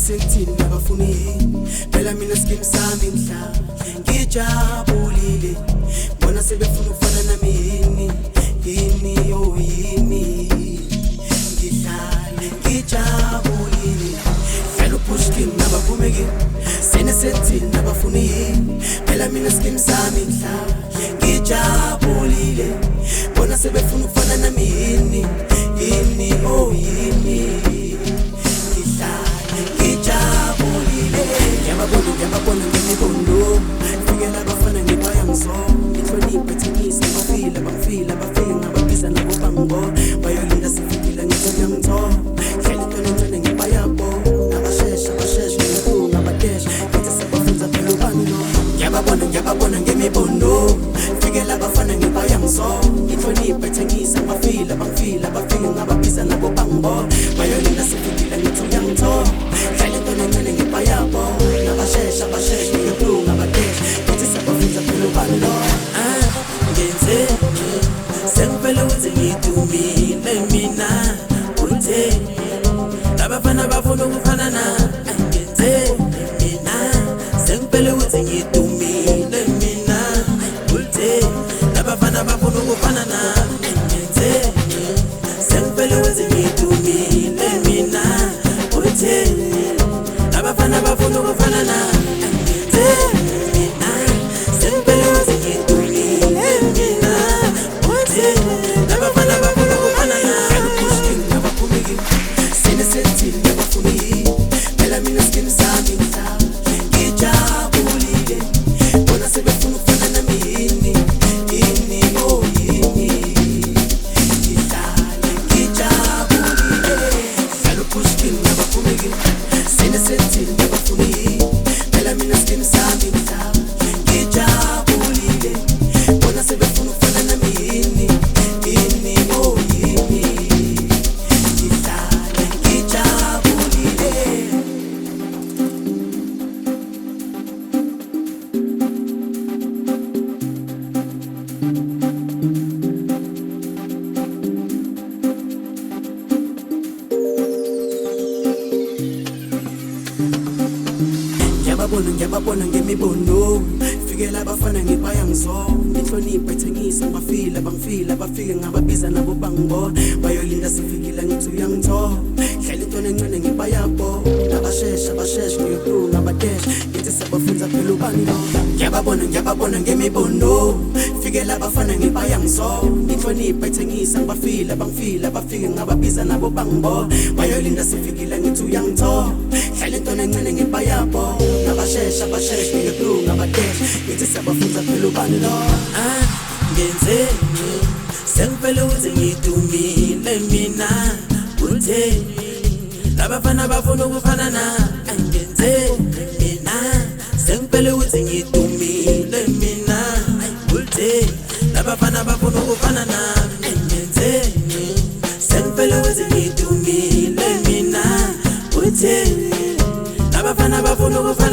sekuthini abafuna yini phela mina skim sami mhla ngijabulile bona sebefuna ukufana nami yini oh yini ngihlale ngijabulile phela upushkin nabaphumeki sine sekuthini abafuna yini phela mina skim sami mhla ngijabulile bona sebefuna ukufana nami yini oh yini Ngiyababona ngemibondo fikela abafana ngibaya ngizo ngihloniphe thengisa bafile bafike ngababiza nabo bangibo bayolinda sifikile ngithi ngiyangithola hleli intwana encane ngibayabo nabashesha ngabadesha ngithi sebafunza phela ubani lo ngiyababona ngemibondo fikela abafana ngibaya ngizo ngihloniphe thengisa bafile bafike ngababiza nabo bangibo bayolinda sifikile ngithi ngiyangithola hleli intwana encane ngibayabo Bashesha ngiyohlunga badesha ngithi sebafunza phela ubani lo ngenzeni sengivele uthi ngidumile mina utheni labafana bafuna ukufana na ngenzeni mina sengivele uthi ngidumile mina utheni labafana bafuna ukufana na ngenzeni sengivele uthi ngidumile mina utheni Abafana bafuna ukufana na mina sempele uzingidumile mina utheni abafana bafuna ukufana na upushkin nabaphumeki sine sekuthini abafuna yini phela mina skin sami mhla ngijabulile bona sebefuna ukufana nami yini oh yini ngihlale ngijabulile phela upushkin nabaphumeki Sine sekuthini abafuna yini phela mina skin sami mhla ngijabulile bona sebefuna ukufana nami yini oh yini ngihlale ngijabulile Ngiyababona ngemibondo fikela abafana ngibaya ngizo ngihloniphe thengisa bafile bafike ngababiza nabo bangibo bayolinda sifikile ngithi uyangithola hleli intwana encane ngibayabo nabashesha ngiyohlunga abadesha ngithi sebafunza phela ubani lo ngiyababona ngemibondo fikela abafana ngibaya ngizo ngihloniphe thengisa bafile bafike ngababiza nabo bangibo bayolinda sifikile ngithi uyangithola hleli intwana encane ngibayabo nabashesha ngiyohlunga abadesha ngithi sebafunza phela ubani lo ngenzeni sengivele uthi ngidumile mina utheni labafana bafuna ukufana na ngenzeni mina sengivele uthi ngidumile mina utheni labafana bafuna ukufana na ngenzeni sengivele uthi ngidumile mina utheni labafana bafuna ukufana